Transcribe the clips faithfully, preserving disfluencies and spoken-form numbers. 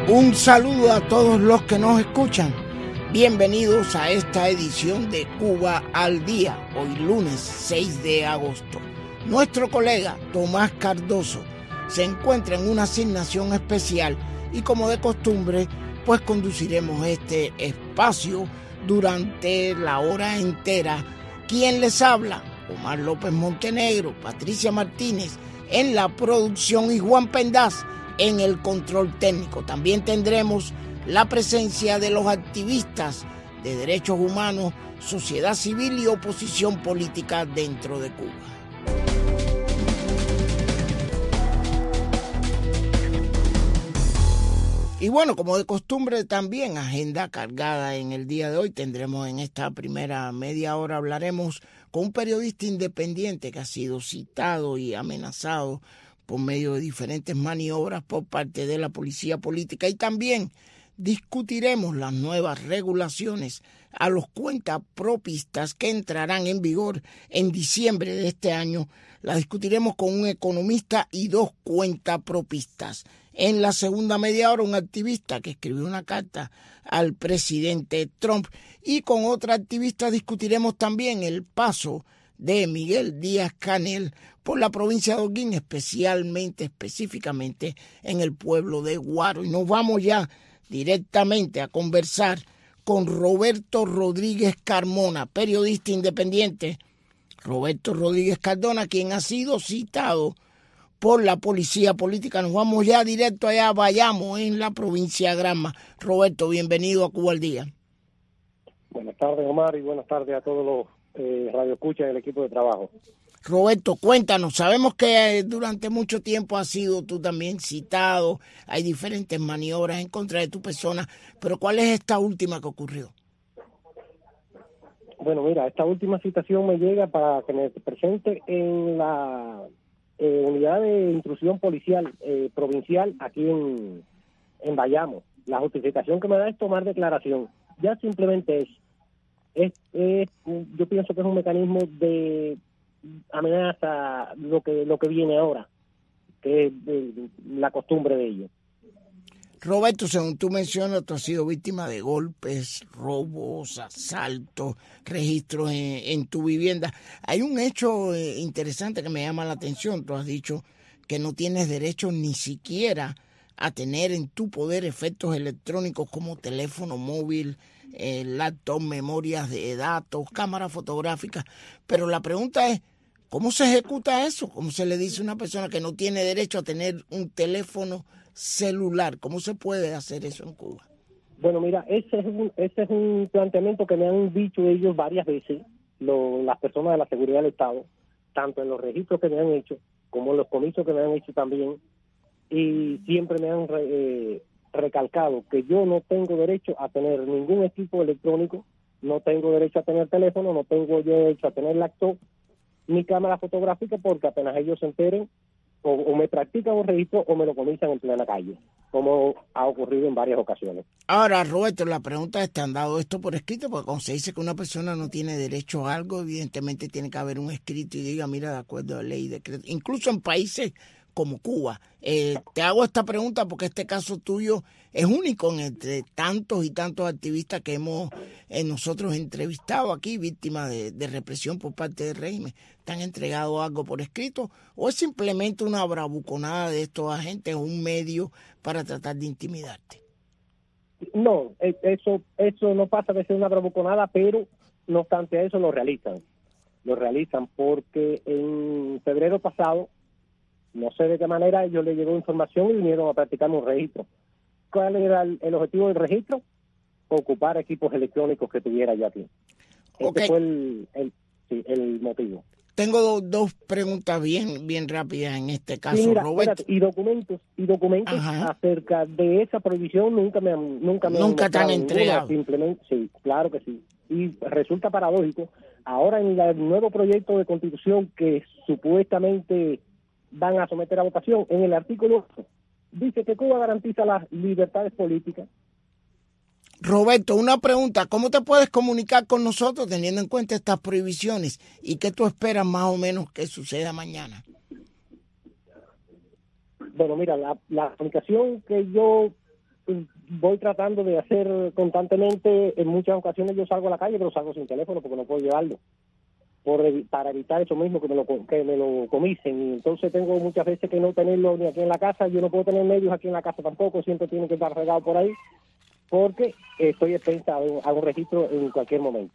Un saludo a todos los que nos escuchan. Bienvenidos a esta edición de Cuba al Día, hoy lunes seis de agosto. Nuestro colega Tomás Cardoso se encuentra en una asignación especial y como de costumbre, pues conduciremos este espacio durante la hora entera. ¿Quién les habla? Omar López Montenegro, Patricia Martínez en la producción y Juan Pendaz en el control técnico. También tendremos la presencia de los activistas de derechos humanos, sociedad civil y oposición política dentro de Cuba. Y bueno, como de costumbre también, agenda cargada en el día de hoy. Tendremos en esta primera media hora, hablaremos con un periodista independiente que ha sido citado y amenazado por medio de diferentes maniobras por parte de la policía política, y también discutiremos las nuevas regulaciones a los cuentapropistas que entrarán en vigor en diciembre de este año. La discutiremos con un economista y dos cuentapropistas. En la segunda media hora, un activista que escribió una carta al presidente Trump, y con otra activista discutiremos también el paso de Miguel Díaz-Canel por la provincia de Holguín, especialmente, específicamente en el pueblo de Guaro. Y nos vamos ya directamente a conversar con Roberto Rodríguez Carmona, periodista independiente. Roberto Rodríguez Cardona, quien ha sido citado por la policía política. Nos vamos ya directo allá, vayamos en la provincia de Granma. Roberto, bienvenido a Cuba al Día. Buenas tardes, Omar, y buenas tardes a todos los eh, radioescuchas del equipo de trabajo. Roberto, cuéntanos, sabemos que durante mucho tiempo has sido tú también citado, hay diferentes maniobras en contra de tu persona, pero ¿cuál es esta última que ocurrió? Bueno, mira, esta última citación me llega para que me presente en la eh, unidad de intrusión policial eh, provincial aquí en, en Bayamo. La justificación que me da es tomar declaración. Ya simplemente es, es, es yo pienso que es un mecanismo de amenaza lo que lo que viene ahora, que es de, la costumbre de ellos. Roberto, según tú mencionas, tú has sido víctima de golpes, robos, asaltos, registros en, en tu vivienda. Hay un hecho eh, interesante que me llama la atención. Tú has dicho que no tienes derecho ni siquiera a tener en tu poder efectos electrónicos como teléfono móvil, eh, laptop, memorias de datos, cámaras fotográficas. Pero la pregunta es, ¿cómo se ejecuta eso? ¿Cómo se le dice a una persona que no tiene derecho a tener un teléfono celular? ¿Cómo se puede hacer eso en Cuba? Bueno, mira, ese es un, ese es un planteamiento que me han dicho ellos varias veces, lo, las personas de la seguridad del Estado, tanto en los registros que me han hecho, como en los comicios que me han hecho también, y siempre me han re, eh, recalcado que yo no tengo derecho a tener ningún equipo electrónico, no tengo derecho a tener teléfono, no tengo derecho a tener laptop, ni cámara fotográfica, porque apenas ellos se enteren, o, o me practican un registro o me lo comienzan en plena calle, como ha ocurrido en varias ocasiones. Ahora, Roberto, la pregunta es, ¿te han dado esto por escrito? Porque cuando se dice que una persona no tiene derecho a algo, evidentemente tiene que haber un escrito y diga, mira, de acuerdo a la ley y decreto. Incluso en países como Cuba. Eh, te hago esta pregunta porque este caso tuyo es único entre tantos y tantos activistas que hemos eh, nosotros entrevistado aquí, víctimas de, de represión por parte del régimen. ¿Te han entregado algo por escrito o es simplemente una bravuconada de estos agentes, un medio para tratar de intimidarte? No, eso eso no pasa de ser una bravuconada, pero no obstante eso lo realizan. Lo realizan porque en febrero pasado, no sé de qué manera, ellos le llegó información y vinieron a practicar un registro. ¿Cuál era el, el objetivo del registro? Ocupar equipos electrónicos que tuviera yo aquí. Okay. Ese fue el, el, sí, el motivo. Tengo do, dos preguntas bien bien rápidas en este caso, sí, mira, Roberto. Espérate, y documentos y documentos Ajá. acerca de esa prohibición nunca me han nunca me nunca han te han entregado. Simplemente, sí, claro que sí. Y resulta paradójico, ahora en la, el nuevo proyecto de constitución que supuestamente van a someter a votación, en el artículo ocho, dice que Cuba garantiza las libertades políticas. Roberto, una pregunta, ¿cómo te puedes comunicar con nosotros teniendo en cuenta estas prohibiciones y qué tú esperas más o menos que suceda mañana? Bueno, mira, la, la comunicación que yo voy tratando de hacer constantemente. En muchas ocasiones yo salgo a la calle, pero salgo sin teléfono porque no puedo llevarlo, por para evitar eso mismo, que me lo que me lo comisen. Y entonces tengo muchas veces que no tenerlo ni aquí en la casa. Yo no puedo tener medios aquí en la casa tampoco, siempre tiene que estar regado por ahí, porque estoy expensa a un, a un registro en cualquier momento.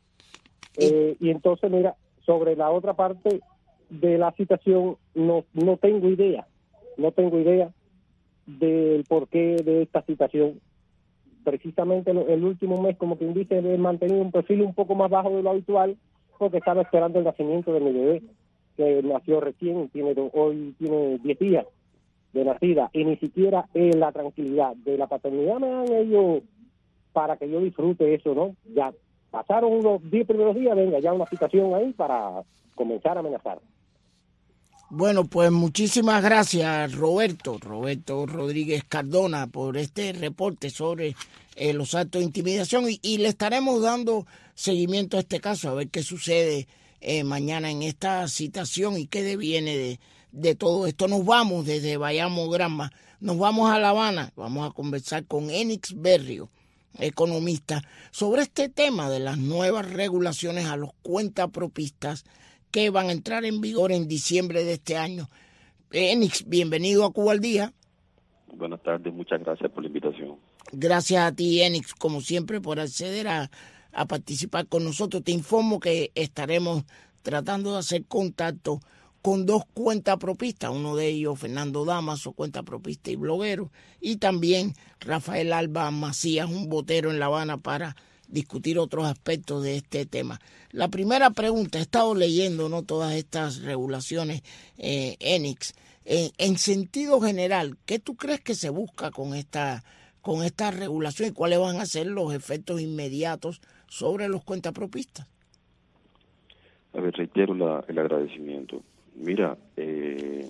Eh, y entonces, mira, sobre la otra parte de la situación, no no tengo idea, no tengo idea del porqué de esta situación. Precisamente el último mes, como quien dice, he mantenido un perfil un poco más bajo de lo habitual, porque estaba esperando el nacimiento de mi bebé, que nació recién, tiene hoy tiene diez días de nacida, y ni siquiera en la tranquilidad de la paternidad me dan ellos para que yo disfrute eso, ¿no? Ya pasaron unos diez primeros días, venga, ya una situación ahí para comenzar a amenazar. Bueno, pues muchísimas gracias, Roberto, Roberto Rodríguez Cardona, por este reporte sobre eh, los actos de intimidación, y, y le estaremos dando seguimiento a este caso, a ver qué sucede eh, mañana en esta citación y qué deviene de, de todo esto. Nos vamos desde Bayamo Granma, nos vamos a La Habana, vamos a conversar con Enix Berrio, economista, sobre este tema de las nuevas regulaciones a los cuentapropistas que van a entrar en vigor en diciembre de este año. Enix, bienvenido a Cuba al Día. Buenas tardes, muchas gracias por la invitación. Gracias a ti, Enix, como siempre, por acceder a, a participar con nosotros. Te informo que estaremos tratando de hacer contacto con dos cuentapropistas, uno de ellos Fernando Damaso, cuentapropista y bloguero, y también Rafael Alba Macías, un botero en La Habana, para discutir otros aspectos de este tema. La primera pregunta, he estado leyendo no todas estas regulaciones, eh, Enix, eh, en sentido general, ¿qué tú crees que se busca con esta, con esta regulación y cuáles van a ser los efectos inmediatos sobre los cuentapropistas? A ver, reitero la, el agradecimiento. Mira, eh,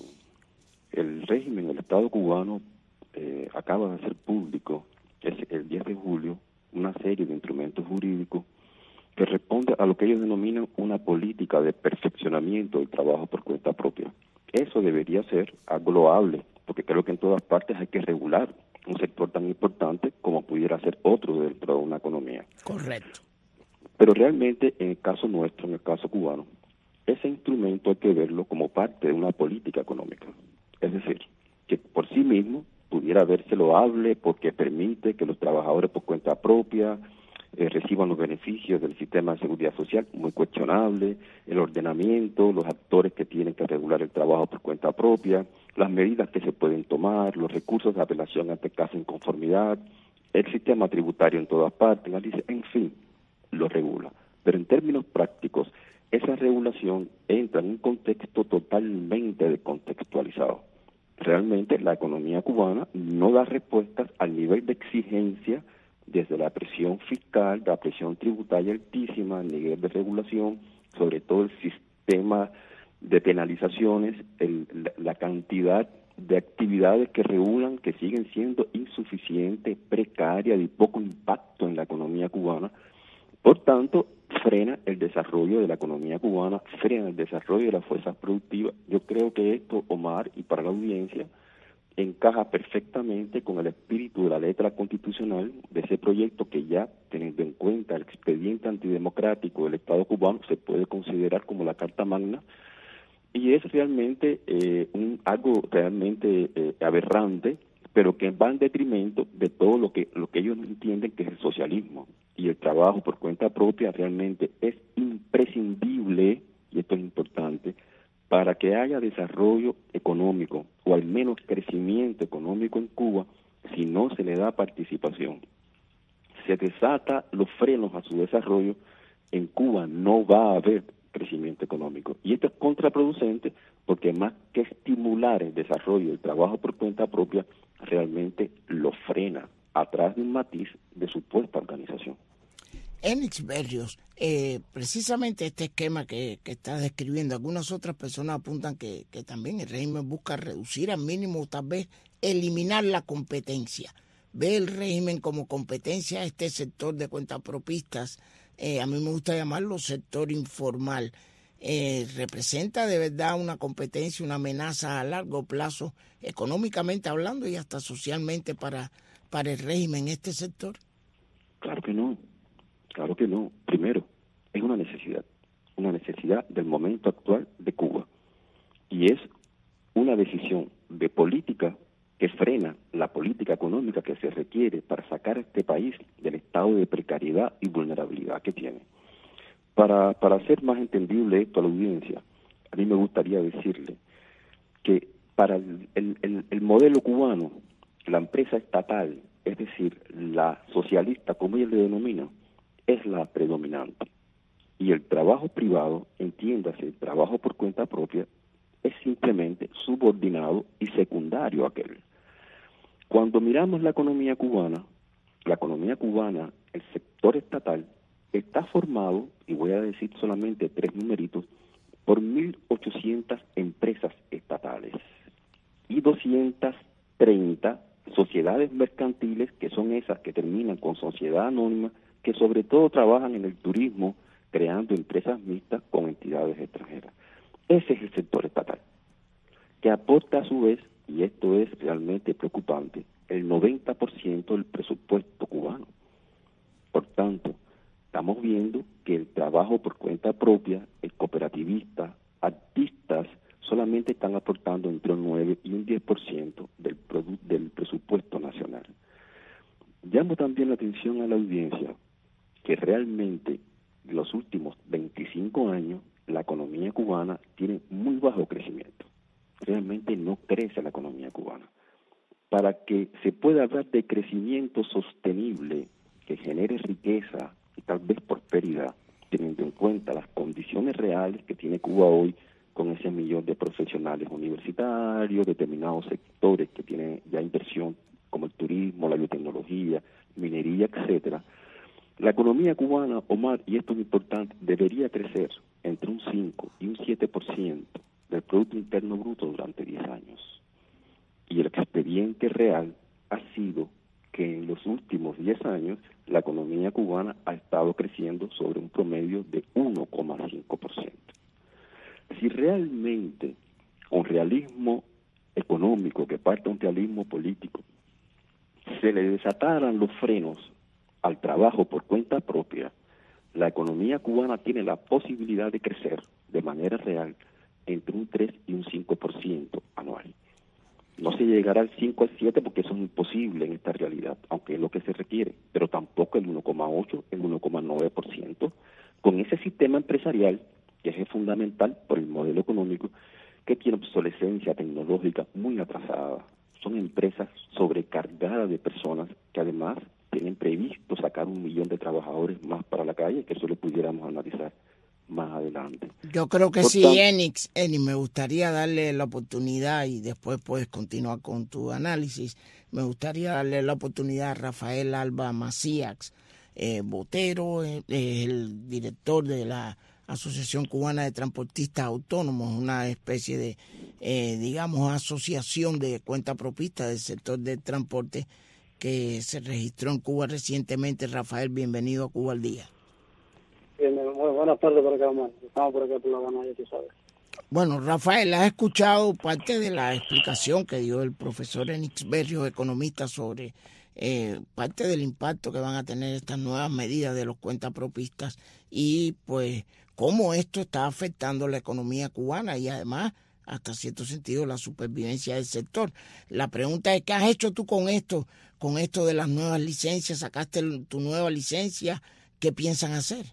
el régimen, el Estado cubano eh, acaba de hacer público el, el diez de julio una serie de instrumentos jurídicos que responde a lo que ellos denominan una política de perfeccionamiento del trabajo por cuenta propia. Eso debería ser algo loable, porque creo que en todas partes hay que regular un sector tan importante como pudiera ser otro dentro de una economía. Correcto. Pero realmente, en el caso nuestro, en el caso cubano, ese instrumento hay que verlo como parte de una política económica. Es decir, que por sí mismo pudiera verse loable porque permite que los trabajadores por cuenta propia eh, reciban los beneficios del sistema de seguridad social, muy cuestionable, el ordenamiento, los actores que tienen que regular el trabajo por cuenta propia, las medidas que se pueden tomar, los recursos de apelación ante caso de inconformidad, el sistema tributario en todas partes, en fin, lo regula. Pero en términos prácticos, esa regulación entra en un contexto totalmente descontextualizado. Realmente la economía cubana no da respuestas al nivel de exigencia desde la presión fiscal, la presión tributaria altísima, el nivel de regulación, sobre todo el sistema de penalizaciones, el, la, la cantidad de actividades que regulan que siguen siendo insuficientes, precarias, de poco impacto en la economía cubana. Por tanto, frena el desarrollo de la economía cubana, frena el desarrollo de las fuerzas productivas. Yo creo que esto, Omar, y para la audiencia, encaja perfectamente con el espíritu de la letra constitucional de ese proyecto que ya, teniendo en cuenta el expediente antidemocrático del Estado cubano, se puede considerar como la Carta Magna, y es realmente eh, un algo realmente eh, aberrante, pero que va en detrimento de todo lo que lo que ellos entienden que es el socialismo. Y el trabajo por cuenta propia realmente es imprescindible, y esto es importante, para que haya desarrollo económico, o al menos crecimiento económico en Cuba. Si no se le da participación, se desata los frenos a su desarrollo, en Cuba no va a haber crecimiento económico. Y esto es contraproducente, porque más que estimular el desarrollo del trabajo por cuenta propia, realmente lo frena atrás de un matiz de supuesta organización. Enix Berrios, eh, precisamente este esquema que, que estás describiendo, algunas otras personas apuntan que, que también el régimen busca reducir al mínimo, tal vez eliminar la competencia. Ve el régimen como competencia a este sector de cuentapropistas, eh, a mí me gusta llamarlo sector informal. eh, representa de verdad una competencia, una amenaza a largo plazo, económicamente hablando y hasta socialmente para, para el régimen en este sector? Claro que no, claro que no. Primero, es una necesidad, una necesidad del momento actual de Cuba. Y es una decisión de política que frena la política económica que se requiere para sacar a este país del estado de precariedad y vulnerabilidad que tiene. Para, para hacer más entendible esto a la audiencia, a mí me gustaría decirle que para el, el, el, el modelo cubano, la empresa estatal, es decir, la socialista, como ellos le denominan, es la predominante. Y el trabajo privado, entiéndase, el trabajo por cuenta propia, es simplemente subordinado y secundario a aquel. Cuando miramos la economía cubana, la economía cubana, el sector estatal, está formado, y voy a decir solamente tres numeritos, por mil ochocientas empresas estatales y doscientas treinta sociedades mercantiles, que son esas que terminan con sociedad anónima, que sobre todo trabajan en el turismo, creando empresas mixtas con entidades extranjeras. Ese es el sector estatal, que aporta a su vez, y esto es realmente preocupante, el noventa por ciento del presupuesto cubano. Por tanto, estamos viendo que el trabajo por cuenta propia, el cooperativista, artistas, solamente están aportando entre un nueve y un diez por ciento del, del presupuesto nacional. Llamo también la atención a la audiencia que realmente en los últimos veinticinco años la economía cubana tiene muy bajo crecimiento. Realmente no crece la economía cubana. Para que se pueda hablar de crecimiento sostenible que genere riqueza y tal vez prosperidad, teniendo en cuenta las condiciones reales que tiene Cuba hoy con ese millón de profesionales universitarios, determinados sectores que tienen ya inversión como el turismo, la biotecnología, minería, etcétera. La economía cubana, Omar, y esto es importante, debería crecer entre un cinco y un siete por ciento del Producto Interno Bruto durante diez años. Y el expediente real ha sido que en los últimos diez años la economía cubana ha estado creciendo sobre un promedio de uno coma cinco por ciento. Si realmente con realismo económico, que parte de un realismo político, se le desataran los frenos al trabajo por cuenta propia, la economía cubana tiene la posibilidad de crecer de manera real entre un tres y un cinco por ciento anual. No se llegará al cinco al siete porque eso es imposible en esta realidad, aunque es lo que se requiere, pero tampoco el uno coma ocho, el uno coma nueve por ciento, con ese sistema empresarial que es fundamental por el modelo económico, que tiene obsolescencia tecnológica muy atrasada. Son empresas sobrecargadas de personas que además tienen previsto sacar un millón de trabajadores más para la calle, que eso lo pudiéramos analizar más adelante. Yo creo que Por sí, tanto, Enix, Eni, me gustaría darle la oportunidad y después puedes continuar con tu análisis. Me gustaría darle la oportunidad a Rafael Alba Macías, eh, Botero, eh, el director de la Asociación Cubana de Transportistas Autónomos, una especie de, eh, digamos, asociación de cuentapropistas del sector del transporte que se registró en Cuba recientemente. Rafael, bienvenido a Cuba al Día. Bien, muy buenas tardes por acá, Omar. Estamos por acá por La Habana, ya tú sabes. Bueno, Rafael, ¿has escuchado parte de la explicación que dio el profesor Enix Berrios, economista, sobre eh, parte del impacto que van a tener estas nuevas medidas de los cuentapropistas y pues cómo esto está afectando la economía cubana y además, hasta cierto sentido, la supervivencia del sector? La pregunta es, ¿qué has hecho tú con esto, con esto de las nuevas licencias? ¿Sacaste tu nueva licencia? ¿Qué piensan hacer?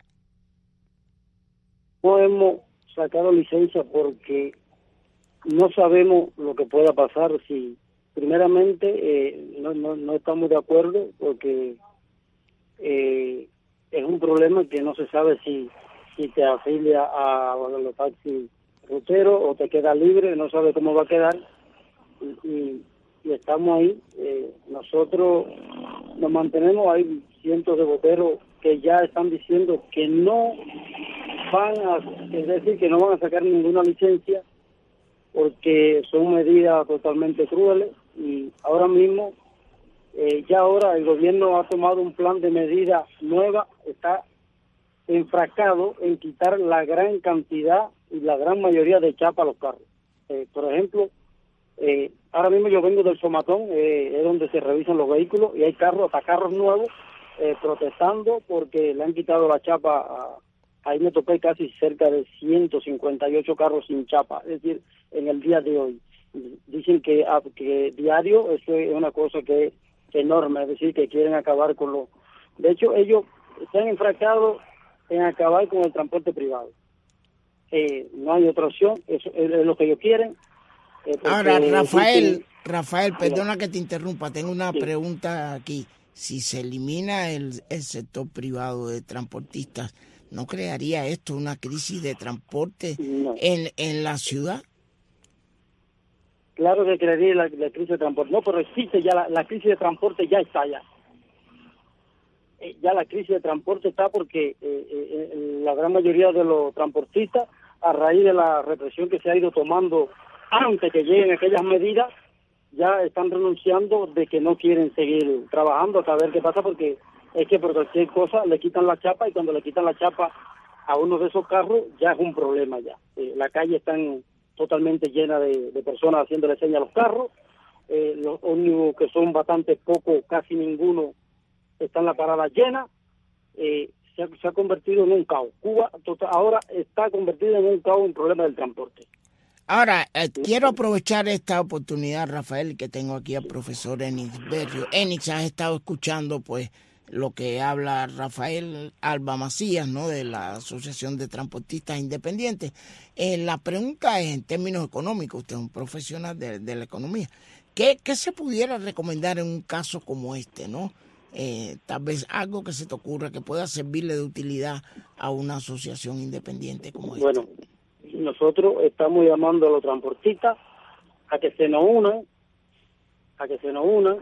No hemos sacado licencia porque no sabemos lo que pueda pasar. Si primeramente eh, no, no, no estamos de acuerdo porque eh, es un problema que no se sabe si, si te afilia a, a los taxis ruteros o te queda libre, no sabe cómo va a quedar y, y, y estamos ahí. Eh, nosotros nos mantenemos, hay cientos de boteros que ya están diciendo que no van a, es decir, que no van a sacar ninguna licencia porque son medidas totalmente crueles y ahora mismo, eh, ya ahora el gobierno ha tomado un plan de medidas nueva, está enfrascado en quitar la gran cantidad la gran mayoría de chapa a los carros. Eh, por ejemplo, eh, ahora mismo yo vengo del Somatón, eh, es donde se revisan los vehículos, y hay carros, hasta carros nuevos, eh, protestando porque le han quitado la chapa. A, ahí me topé casi cerca de ciento cincuenta y ocho carros sin chapa, es decir, en el día de hoy. Dicen que, que diario eso es una cosa que es enorme, es decir, que quieren acabar con lo... De hecho, ellos se han enfrascado en acabar con el transporte privado. Eh, no hay otra opción, eso es lo que ellos quieren. Eh, Ahora, Rafael, dicen... Rafael, perdona que te interrumpa, tengo una sí. pregunta aquí. Si se elimina el, el sector privado de transportistas, ¿no crearía esto una crisis de transporte no. en, en la ciudad? Claro que crearía la, la crisis de transporte. No, pero existe ya, la, la crisis de transporte ya está ya. Eh, ya la crisis de transporte está porque eh, eh, la gran mayoría de los transportistas, a raíz de la represión que se ha ido tomando antes que lleguen aquellas medidas, ya están renunciando de que no quieren seguir trabajando hasta ver qué pasa, porque es que por cualquier cosa le quitan la chapa, y cuando le quitan la chapa a uno de esos carros ya es un problema ya. Eh, la calle están totalmente llena de, de personas haciéndole señas a los carros, eh, los ómnibus, que son bastante pocos, casi ninguno, están la parada llena. eh, se, ha, se ha convertido en un caos. Cuba total, ahora está convertido en un caos, un problema del transporte. Ahora, eh, quiero aprovechar esta oportunidad, Rafael, que tengo aquí al profesor Enix Berrio. Enix, has estado escuchando pues lo que habla Rafael Alba Macías, ¿no?, de la Asociación de Transportistas Independientes. Eh, la pregunta es en términos económicos, usted es un profesional de, de la economía. ¿Qué, ¿Qué se pudiera recomendar en un caso como este, no? Eh, tal vez algo que se te ocurra que pueda servirle de utilidad a una asociación independiente como esta. Bueno, nosotros estamos llamando a los transportistas a que se nos unan, a que se nos unan,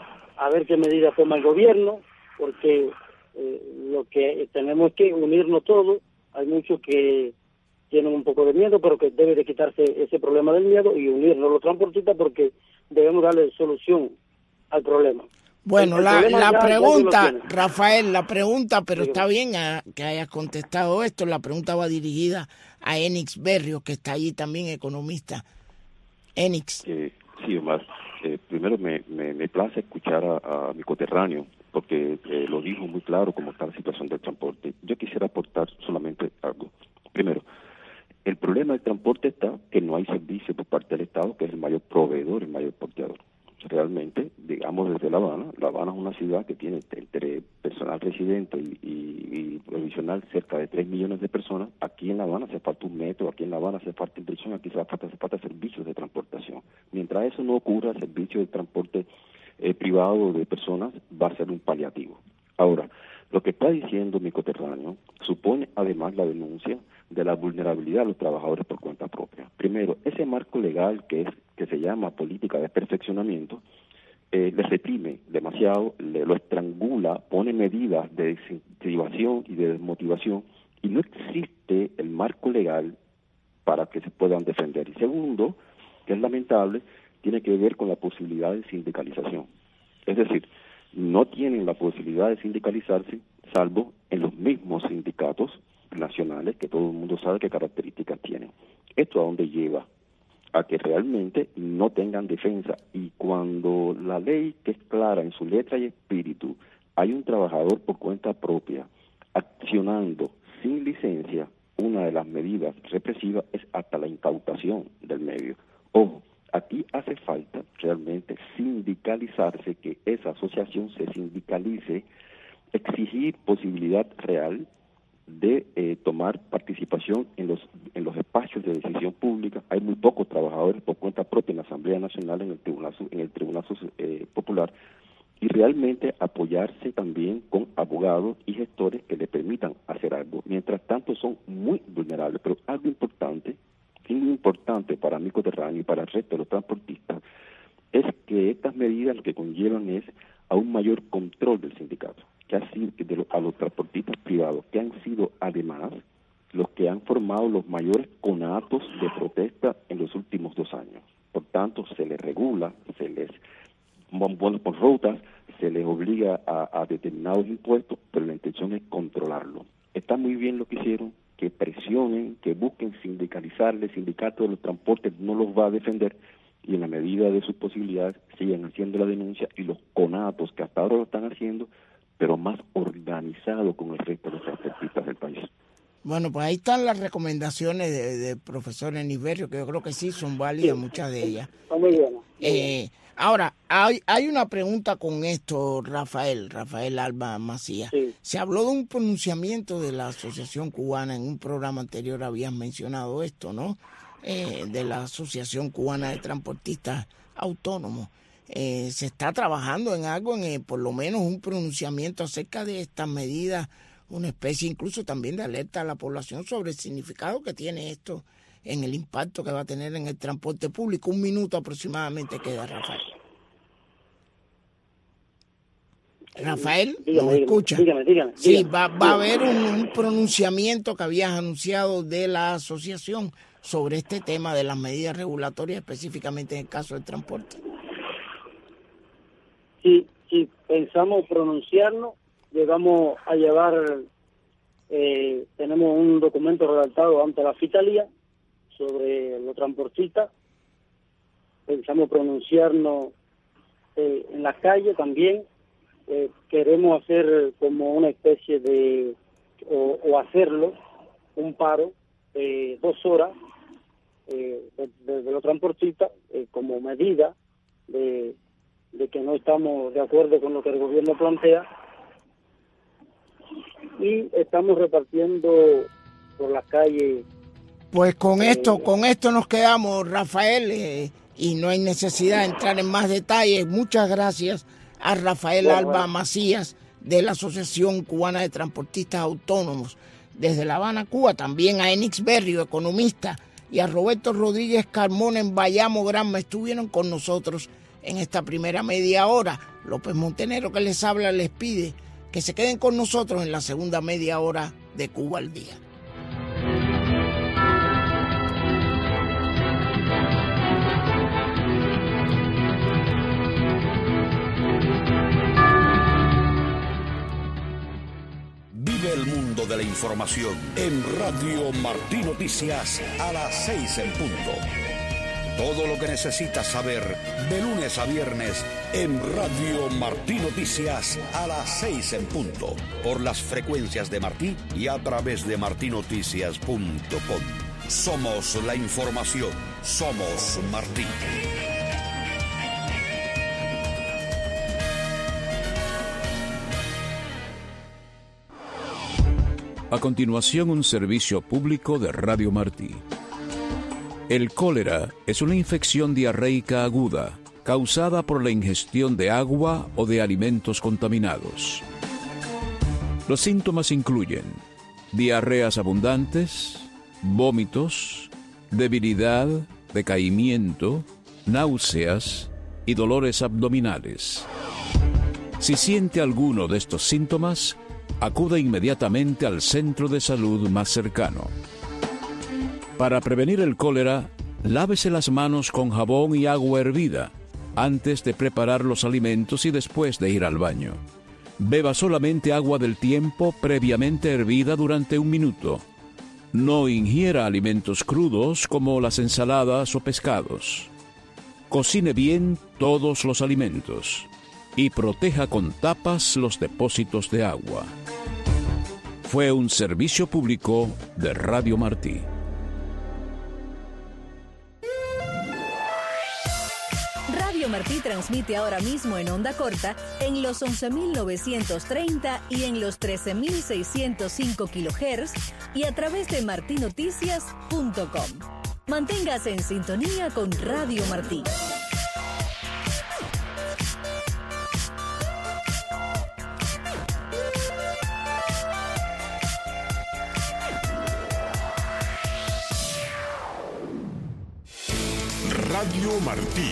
a ver qué medidas toma el gobierno, porque eh, lo que tenemos es que unirnos todos. Hay muchos que tienen un poco de miedo, pero que debe de quitarse ese problema del miedo y unirnos los transportistas, porque debemos darle solución al problema. Bueno, el, el la, problema la ya, pregunta, ya Rafael, la pregunta, pero sí, está bien a, que hayas contestado esto, la pregunta va dirigida a Enix Berrio, que está allí también, economista. Enix. Eh, sí, Omar. Eh, primero me, me, me place escuchar a, a mi coterráneo, porque eh, lo dijo muy claro cómo está la situación del transporte. Yo quisiera aportar solamente algo. Primero, el problema del transporte está que no hay servicio por parte del Estado, que es el mayor proveedor, el mayor porteador. Realmente, digamos desde La Habana, La Habana es una ciudad que tiene entre personal residente y, y, y provisional cerca de tres millones de personas. Aquí en La Habana hace falta un metro, aquí en La Habana hace falta inversión, aquí hace falta, hace falta servicios de transportación. Mientras eso no ocurra, el servicio de transporte eh, privado de personas va a ser un paliativo. Ahora, lo que está diciendo mi coterráneo supone además la denuncia de la vulnerabilidad de los trabajadores por cuenta propia. Primero, ese marco legal que es que se llama política de perfeccionamiento, eh, le reprime demasiado, le, lo estrangula, pone medidas de desincentivación y de desmotivación, y no existe el marco legal para que se puedan defender. Y segundo, que es lamentable, tiene que ver con la posibilidad de sindicalización. Es decir, no tienen la posibilidad de sindicalizarse, salvo en los mismos sindicatos nacionales, que todo el mundo sabe qué características tienen. ¿Esto a dónde lleva? A que realmente no tengan defensa, y cuando la ley, que es clara en su letra y espíritu, hay un trabajador por cuenta propia accionando sin licencia, una de las medidas represivas es hasta la incautación del medio. Ojo, aquí hace falta realmente sindicalizarse, que esa asociación se sindicalice, exigir posibilidad real de eh, tomar participación en los en los espacios de decisión pública. Hay muy pocos trabajadores por cuenta propia en la Asamblea Nacional, en el Tribunal en el Tribunal eh, Popular, y realmente apoyarse también con abogados y gestores que le permitan hacer algo. Mientras tanto son muy vulnerables, pero algo importante, muy importante para mi coterráneo y para el resto de los transportistas, es que estas medidas lo que conllevan es a un mayor control del sindicato, que ha sido de lo, a los transportistas privados, que han sido además los que han formado los mayores conatos de protesta en los últimos dos años. Por tanto, se les regula, se les bueno por rutas, se les obliga a, a determinados impuestos, pero la intención es controlarlo. Está muy bien lo que hicieron, que presionen, que busquen sindicalizarle. El sindicato de los transportes no los va a defender, y en la medida de sus posibilidades siguen haciendo la denuncia, y los CONATOS, que hasta ahora lo están haciendo, pero más organizado con el resto de los transportistas del país. Bueno, pues ahí están las recomendaciones de, de profesor Eniverio, que yo creo que sí son válidas, sí, muchas de ellas. Está muy bien. Eh, ahora, hay, hay una pregunta con esto, Rafael, Rafael Alba Macías. Sí. Se habló de un pronunciamiento de la Asociación Cubana, en un programa anterior habías mencionado esto, ¿no? Eh, de la Asociación Cubana de Transportistas Autónomos. Eh, se está trabajando en algo, en eh, por lo menos un pronunciamiento acerca de estas medidas, una especie incluso también de alerta a la población sobre el significado que tiene esto en el impacto que va a tener en el transporte público. Un minuto aproximadamente queda, Rafael. Rafael, dígame, ¿nos escucha? Dígame, dígame, sí, dígame, va, dígame. va a haber un, un pronunciamiento que habías anunciado de la asociación sobre este tema de las medidas regulatorias, específicamente en el caso del transporte. Sí, sí, pensamos pronunciarnos, llegamos a llevar, eh, tenemos un documento redactado ante la Fiscalía sobre los transportistas, pensamos pronunciarnos eh, en la calle también, eh, queremos hacer como una especie de, o, o hacerlo, un paro de dos horas eh, de, de, de los transportistas eh, como medida de, de que no estamos de acuerdo con lo que el gobierno plantea, y estamos repartiendo por las calles. Pues con eh, esto, con esto nos quedamos, Rafael, eh, y no hay necesidad de entrar en más detalles. Muchas gracias a Rafael bueno, Alba bueno. Macías de la Asociación Cubana de Transportistas Autónomos desde La Habana, Cuba, también a Enix Berrio, economista, y a Roberto Rodríguez Carmona en Bayamo, Granma, estuvieron con nosotros en esta primera media hora. López Montenegro, que les habla, les pide que se queden con nosotros en la segunda media hora de Cuba al Día. Vive el mundo de la información en Radio Martí Noticias a las seis en punto. Todo lo que necesitas saber de lunes a viernes en Radio Martí Noticias a las seis en punto. Por las frecuencias de Martí y a través de martí noticias punto com. Somos la información. Somos Martí. A continuación, un servicio público de Radio Martí. El cólera es una infección diarreica aguda causada por la ingestión de agua o de alimentos contaminados. Los síntomas incluyen diarreas abundantes, vómitos, debilidad, decaimiento, náuseas y dolores abdominales. Si siente alguno de estos síntomas, acuda inmediatamente al centro de salud más cercano. Para prevenir el cólera, lávese las manos con jabón y agua hervida antes de preparar los alimentos y después de ir al baño. Beba solamente agua del tiempo previamente hervida durante un minuto. No ingiera alimentos crudos como las ensaladas o pescados. Cocine bien todos los alimentos y proteja con tapas los depósitos de agua. Fue un servicio público de Radio Martí. Radio Martí transmite ahora mismo en onda corta en los once mil novecientos treinta y en los trece mil seiscientos cinco kilohertz y a través de martí noticias punto com. Manténgase en sintonía con Radio Martí. Radio Martí.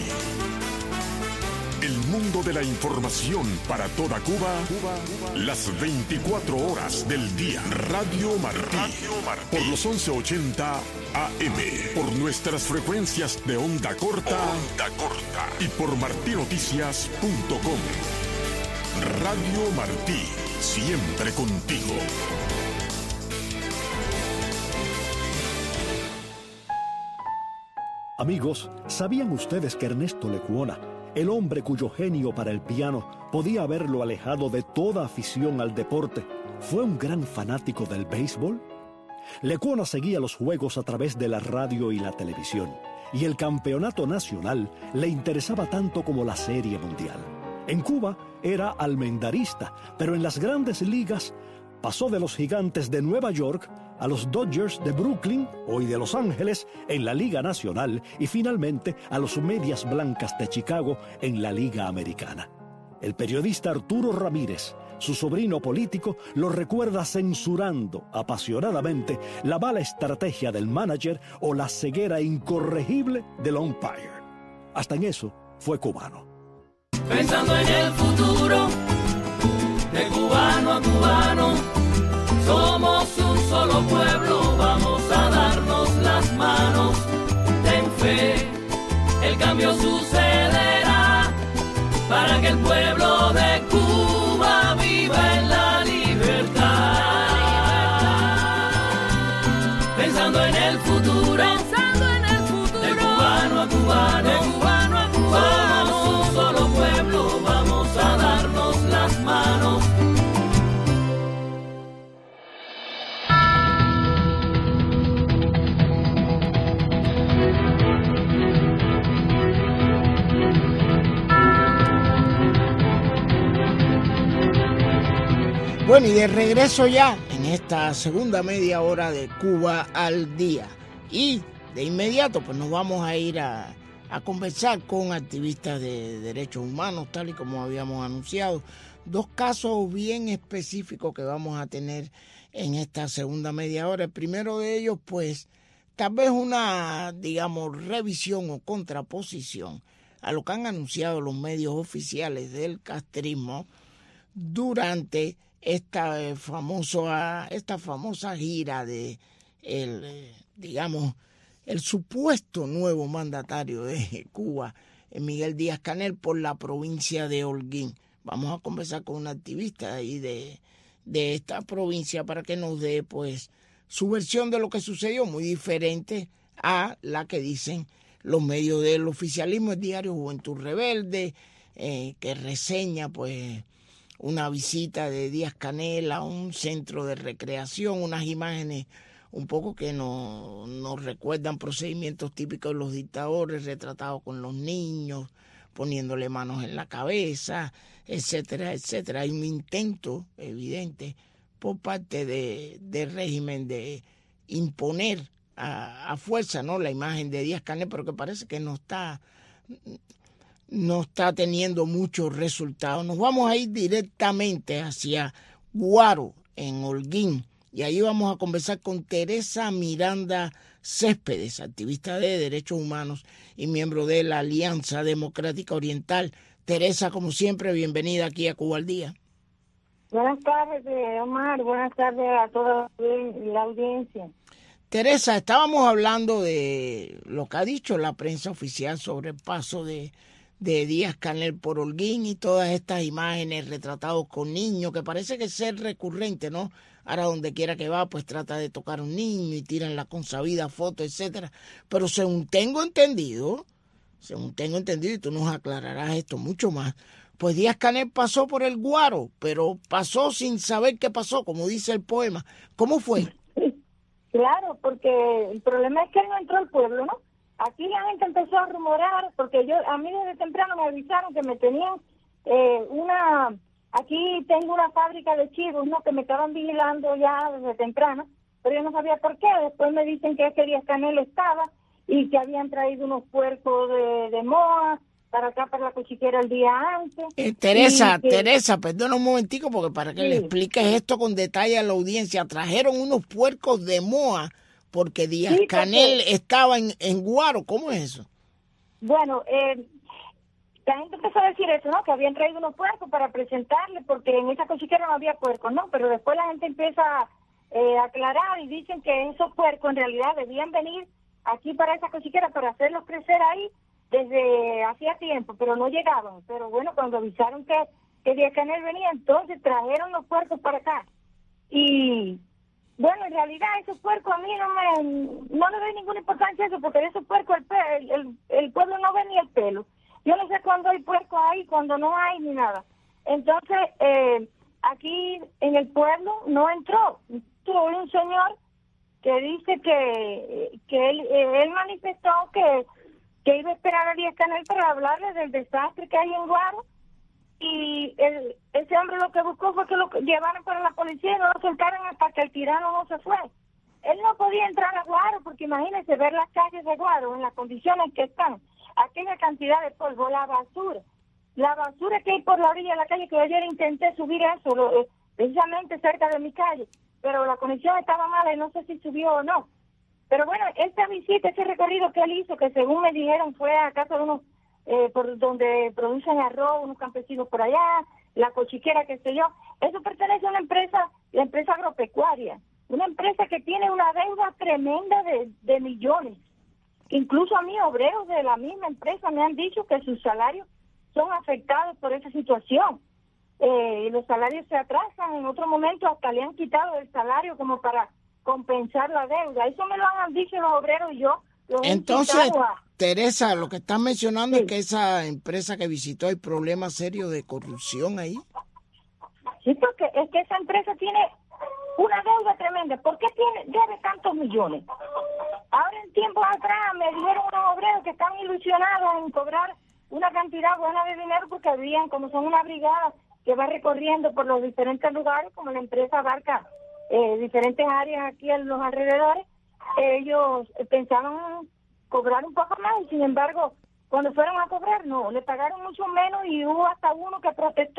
El mundo de la información para toda Cuba, las veinticuatro horas del día. Radio Martí. Radio Martí. Por los once ochenta A M. Por nuestras frecuencias de onda corta. Onda corta. Y por martí noticias punto com. Radio Martí. Siempre contigo. Amigos, ¿sabían ustedes que Ernesto Lecuona, el hombre cuyo genio para el piano podía haberlo alejado de toda afición al deporte, fue un gran fanático del béisbol? Lecuona seguía los juegos a través de la radio y la televisión, y el campeonato nacional le interesaba tanto como la Serie Mundial. En Cuba era almendarista, pero en las grandes ligas pasó de los Gigantes de Nueva York a los Dodgers de Brooklyn, hoy de Los Ángeles, en la Liga Nacional, y finalmente a los Medias Blancas de Chicago en la Liga Americana. El periodista Arturo Ramírez, su sobrino político, lo recuerda censurando apasionadamente la mala estrategia del manager o la ceguera incorregible del umpire. Hasta en eso fue cubano. Pensando en el futuro, de cubano a cubano, somos un solo pueblo, vamos a darnos las manos. Ten fe, el cambio sucederá, para que el pueblo de Cuba viva en la libertad. Pensando en el futuro, pensando en el futuro, de cubano a cubano, de cubano a cubano, somos un solo pueblo, vamos a darnos las manos. Bueno, y de regreso ya en esta segunda media hora de Cuba al Día. Y de inmediato pues nos vamos a ir a, a conversar con activistas de derechos humanos, tal y como habíamos anunciado. Dos casos bien específicos que vamos a tener en esta segunda media hora. El primero de ellos, pues, tal vez una, digamos, revisión o contraposición a lo que han anunciado los medios oficiales del castrismo durante esta eh, famoso esta famosa gira de el eh, digamos el supuesto nuevo mandatario de Cuba, Miguel Díaz-Canel, por la provincia de Holguín. Vamos a conversar con un activista ahí de, de esta provincia para que nos dé pues su versión de lo que sucedió, muy diferente a la que dicen los medios del oficialismo. El diario Juventud Rebelde, eh, que reseña pues una visita de Díaz-Canel a un centro de recreación, unas imágenes un poco que nos, nos recuerdan procedimientos típicos de los dictadores, retratados con los niños, poniéndole manos en la cabeza, etcétera, etcétera. Hay un intento evidente por parte de, del régimen de imponer a, a fuerza, ¿no?, la imagen de Díaz-Canel, pero que parece que no está... no está teniendo muchos resultados. Nos vamos a ir directamente hacia Guaro, en Holguín, y ahí vamos a conversar con Teresa Miranda Céspedes, activista de derechos humanos y miembro de la Alianza Democrática Oriental. Teresa, como siempre, bienvenida aquí a Cuba al Día. Buenas tardes, Omar. Buenas tardes a toda la audiencia. Teresa, estábamos hablando de lo que ha dicho la prensa oficial sobre el paso de de Díaz-Canel por Holguín y todas estas imágenes retratados con niños, que parece que es ser recurrente, ¿no? Ahora donde quiera que va, pues trata de tocar a un niño y tiran la consabida foto, etcétera. Pero según tengo entendido, según tengo entendido, y tú nos aclararás esto mucho más, pues Díaz-Canel pasó por el Guaro, pero pasó sin saber qué pasó, como dice el poema. ¿Cómo fue? Claro, porque el problema es que él no entró al pueblo, ¿no? Aquí la gente empezó a rumorar, porque yo a mí desde temprano me avisaron que me tenían eh, una... Aquí tengo una fábrica de chivos, ¿no?, que me estaban vigilando ya desde temprano, pero yo no sabía por qué. Después me dicen que ese Díaz-Canel estaba y que habían traído unos puercos de, de Moa para acá, para la cochiquera el día antes. Eh, Teresa, que... Teresa, perdona un momentico, porque para que sí. le expliques esto con detalle a la audiencia, trajeron unos puercos de Moa porque Díaz-Canel sí, porque... estaba en, en Guaro. ¿Cómo es eso? Bueno, eh, la gente empezó a decir eso, ¿no?, que habían traído unos puercos para presentarle, porque en esa cochiquera no había puercos, ¿no? Pero después la gente empieza eh, a aclarar y dicen que esos puercos en realidad debían venir aquí para esa cochiquera para hacerlos crecer ahí desde hacía tiempo, pero no llegaban. Pero bueno, cuando avisaron que, que Díaz-Canel venía, entonces trajeron los puercos para acá. Y Bueno, en realidad esos puercos a mí no me no le doy ninguna importancia a eso, porque de esos puercos el, el, el, el pueblo no ve ni el pelo. Yo no sé cuándo hay puercos ahí, cuando no hay ni nada. Entonces, eh, aquí en el pueblo no entró. Tuvo un señor que dice que, que él, eh, él manifestó que, que iba a esperar a Díaz Canel para hablarle del desastre que hay en Guaro. Y el, ese hombre lo que buscó fue que lo llevaran para la policía y no lo soltaran hasta que el tirano no se fue. Él no podía entrar a Guaro porque imagínense ver las calles de Guaro en las condiciones que están, aquella cantidad de polvo, la basura, la basura que hay por la orilla de la calle, que ayer intenté subir eso, lo, eh, precisamente cerca de mi calle, pero la conexión estaba mala y no sé si subió o no. Pero bueno, esta visita, ese recorrido que él hizo, que según me dijeron fue a casa de unos Eh, por donde producen arroz, unos campesinos por allá, la cochiquera, qué sé yo, eso pertenece a una empresa, la empresa agropecuaria, una empresa que tiene una deuda tremenda de, de millones. Incluso a mí, obreros de la misma empresa me han dicho que sus salarios son afectados por esa situación. Eh, los salarios se atrasan, en otro momento hasta le han quitado el salario como para compensar la deuda. Eso me lo han dicho los obreros y yo. Entonces, Teresa, lo que estás mencionando sí. es que esa empresa que visitó hay problemas serios de corrupción ahí. Sí, porque es que esa empresa tiene una deuda tremenda. ¿Por qué tiene debe tantos millones? Ahora en tiempos atrás me dijeron unos obreros que están ilusionados en cobrar una cantidad buena de dinero porque habían, como son una brigada que va recorriendo por los diferentes lugares, como la empresa abarca eh, diferentes áreas aquí en los alrededores, ellos pensaban cobrar un poco más y sin embargo cuando fueron a cobrar no, le pagaron mucho menos y hubo hasta uno que protestó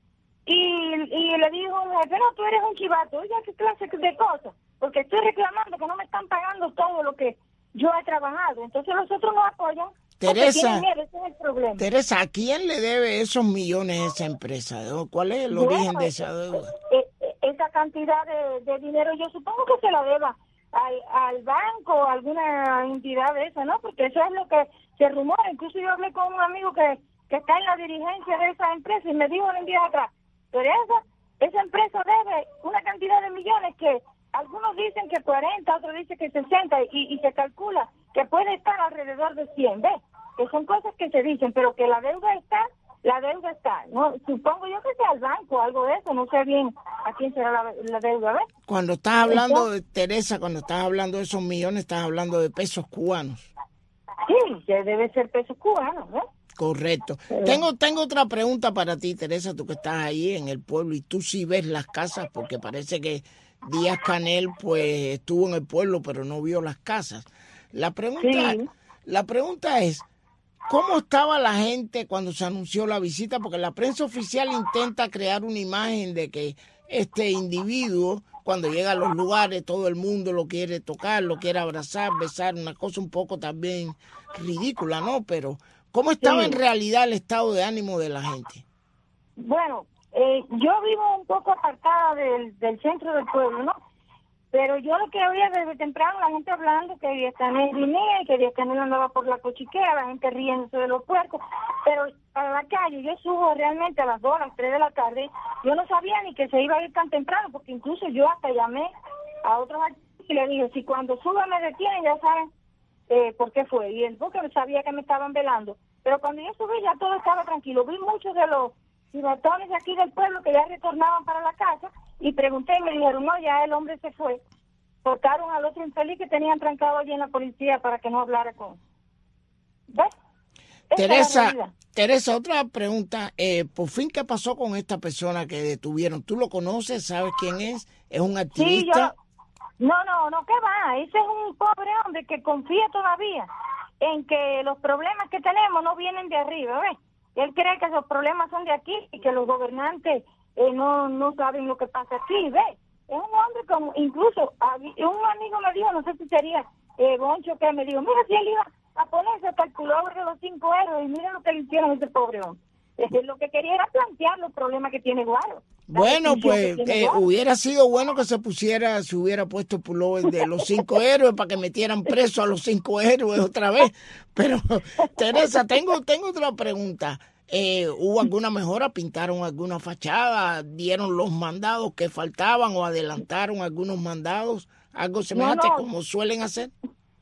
y, y le dijo un jefe, no, tú eres un chivato, oiga, qué clase de cosas, porque estoy reclamando que no me están pagando todo lo que yo he trabajado, entonces los otros no apoyan. Teresa, miedo, ese es el problema. Teresa, ¿a quién le debe esos millones a esa empresa? ¿Cuál es el bueno, origen de esa deuda? Eh, eh, esa cantidad de, de dinero yo supongo que se la deba Al, al banco o alguna entidad de esa, ¿no? Porque eso es lo que se rumora. Incluso yo hablé con un amigo que, que está en la dirigencia de esa empresa y me dijo un día atrás, pero esa, esa empresa debe una cantidad de millones que algunos dicen que cuarenta, otros dicen que sesenta y, y se calcula que puede estar alrededor de cien, ¿ves? Que son cosas que se dicen, pero que la deuda está, la deuda está, ¿no? Supongo yo que sea al banco, algo de eso, no sé bien a quién será la, la deuda, ¿ves? Cuando estás hablando de Teresa, cuando estás hablando de esos millones, estás hablando de pesos cubanos. Sí, que debe ser pesos cubanos, ¿no? Correcto. Sí. Tengo tengo otra pregunta para ti, Teresa, tú que estás ahí en el pueblo y tú sí ves las casas, porque parece que Díaz Canel pues estuvo en el pueblo pero no vio las casas. La pregunta, sí. la pregunta es, ¿cómo estaba la gente cuando se anunció la visita? Porque la prensa oficial intenta crear una imagen de que este individuo, cuando llega a los lugares, todo el mundo lo quiere tocar, lo quiere abrazar, besar, una cosa un poco también ridícula, ¿no? Pero, ¿cómo estaba sí. en realidad el estado de ánimo de la gente? Bueno, eh, yo vivo un poco apartada del, del centro del pueblo, ¿no? Pero yo lo que oía desde temprano, la gente hablando que Díaz Canel venía y que Díaz Canel andaba por la cochiquera, la gente riéndose de los puercos, pero para la calle yo subo realmente a las dos, a las tres de la tarde, yo no sabía ni que se iba a ir tan temprano, porque incluso yo hasta llamé a otros y le dije, si cuando suba me detienen, ya saben eh, por qué fue, y él porque sabía que me estaban velando, pero cuando yo subí ya todo estaba tranquilo, vi muchos de los cibatones de aquí del pueblo que ya retornaban para la casa, y pregunté y me dijeron, no, ya el hombre se fue. Cortaron al otro infeliz que tenían trancado allí en la policía para que no hablara con... ¿Ves? Teresa, Teresa, otra pregunta. Eh, ¿Por fin qué pasó con esta persona que detuvieron? ¿Tú lo conoces? ¿Sabes quién es? ¿Es un activista? Sí, yo... No, no, no, ¿qué va? Ese es un pobre hombre que confía todavía en que los problemas que tenemos no vienen de arriba, ¿ves? Él cree que los problemas son de aquí y que los gobernantes... Eh, no no saben lo que pasa aquí, ¿ves? Es un hombre como, incluso, un amigo me dijo, no sé si sería eh, Boncho, que me dijo, mira, si él iba a ponerse hasta el pullover de los cinco héroes, y mira lo que le hicieron a ese pobre hombre. Eh, lo que quería era plantear los problemas que tiene Guaro. Bueno, pues eh, hubiera sido bueno que se pusiera, se hubiera puesto el pullover de los cinco héroes para que metieran preso a los cinco héroes otra vez. Pero, Teresa, tengo, tengo otra pregunta. Eh, ¿Hubo alguna mejora? ¿Pintaron alguna fachada? ¿Dieron los mandados que faltaban o adelantaron algunos mandados? ¿Algo semejante no, no. como suelen hacer?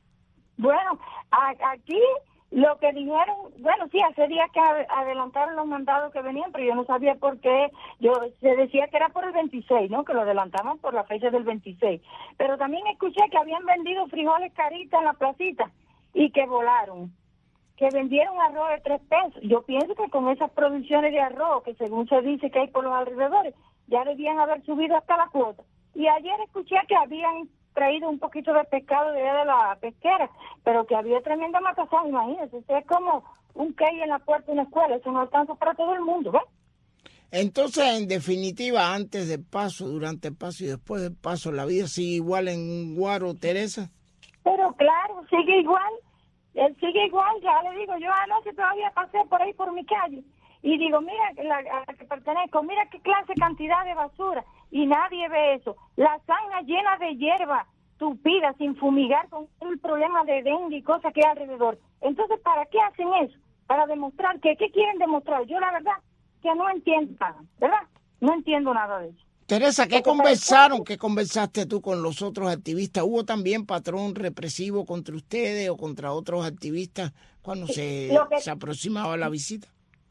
Bueno, a, aquí lo que dijeron, bueno, sí, hace días que adelantaron los mandados que venían, pero yo no sabía por qué. Yo se decía que era por el veintiséis, ¿no? Que lo adelantaban por la fecha del veintiséis. Pero también escuché que habían vendido frijoles caritas en la placita y que volaron. Que vendieron arroz de tres pesos. Yo pienso que con esas producciones de arroz, que según se dice que hay por los alrededores, ya debían haber subido hasta la cuota. Y ayer escuché que habían traído un poquito de pescado de, de la pesquera, pero que había tremenda matazón, imagínense. Es como un key en la puerta de una escuela, eso no alcanza para todo el mundo, ¿ves? Entonces, en definitiva, antes del paso, durante el paso y después del paso, ¿la vida sigue igual en Guaro, Teresa? Pero claro, sigue igual. Él sigue igual, ya le digo, yo anoche todavía pasé por ahí por mi calle y digo, mira la, a la que pertenezco, mira qué clase cantidad de basura y nadie ve eso. La zanja llena de hierba tupida, sin fumigar, con un problema de dengue y cosas que hay alrededor. Entonces, ¿para qué hacen eso? Para demostrar que, ¿qué quieren demostrar? Yo la verdad que no entiendo nada, ¿verdad? No entiendo nada de eso. Teresa, ¿qué conversaron? ¿Qué conversaste tú con los otros activistas? ¿Hubo también patrón represivo contra ustedes o contra otros activistas cuando se, que, se aproximaba la visita?